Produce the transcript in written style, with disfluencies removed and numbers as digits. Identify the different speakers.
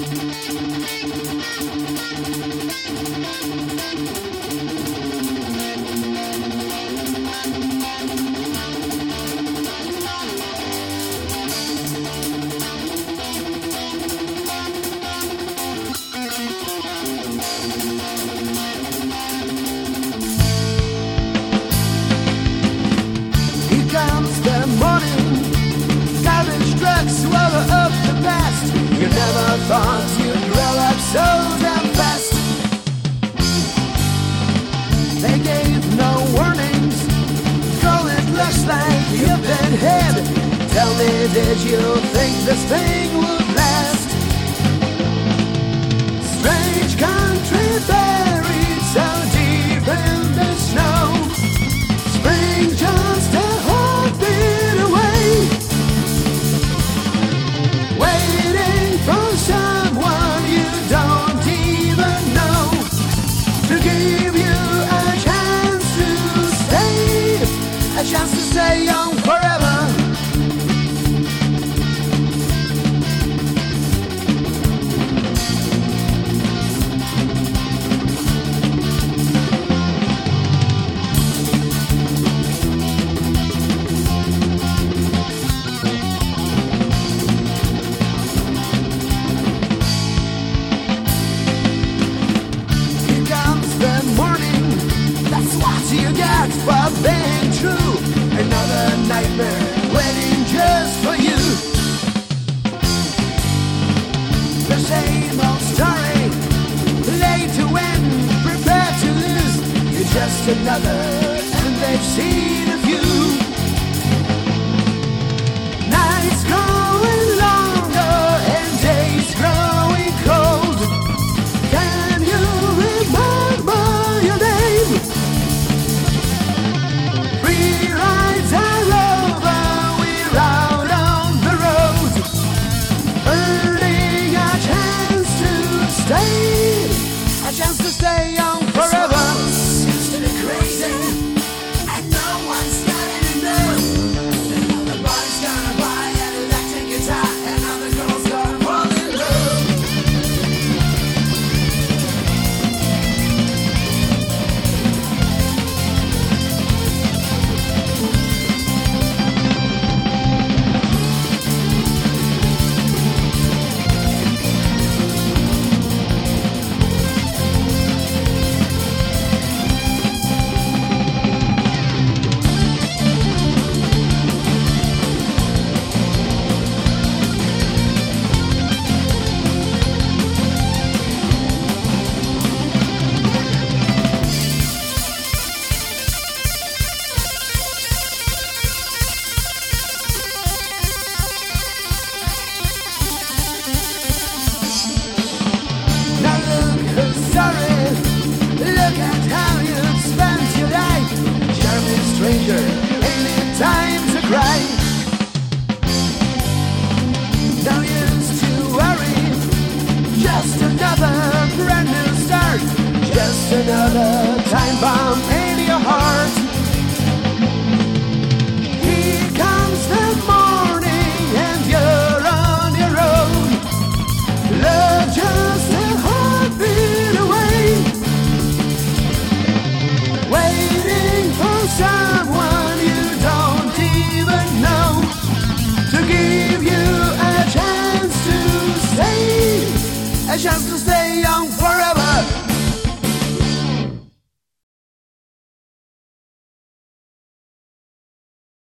Speaker 1: Swallow up the past. You never thought you'd grow up so damn fast. They gave no warnings. Call it looks like you've been hit. Tell me, did you think this thing would last? Strange country buried so deep in the snow. Spring just a heartbeat away. Waiting for someone you don't even know to give you a chance to stay young forever. You get for being true. Another nightmare waiting just for you. The same old story, late to win, prepared to lose. You're just another, and they've seen a few. Nights growing longer and days growing cold. Can you remember your name? Rides are over, we're out on the road, earning a chance to stay young forever. Seems to be crazy, and no one's got any new. Another boy's gonna buy an electric guitar, another girl's gonna fall in love. Look at how you've spent your life. Jeremy stranger, ain't it time to cry? No use to worry. Just another brand new start. Just another time bomb in your heart. Here comes the morning and you're on your own. Love just a heartbeat away. Waiting for someone you don't even know to give you a chance to stay young forever.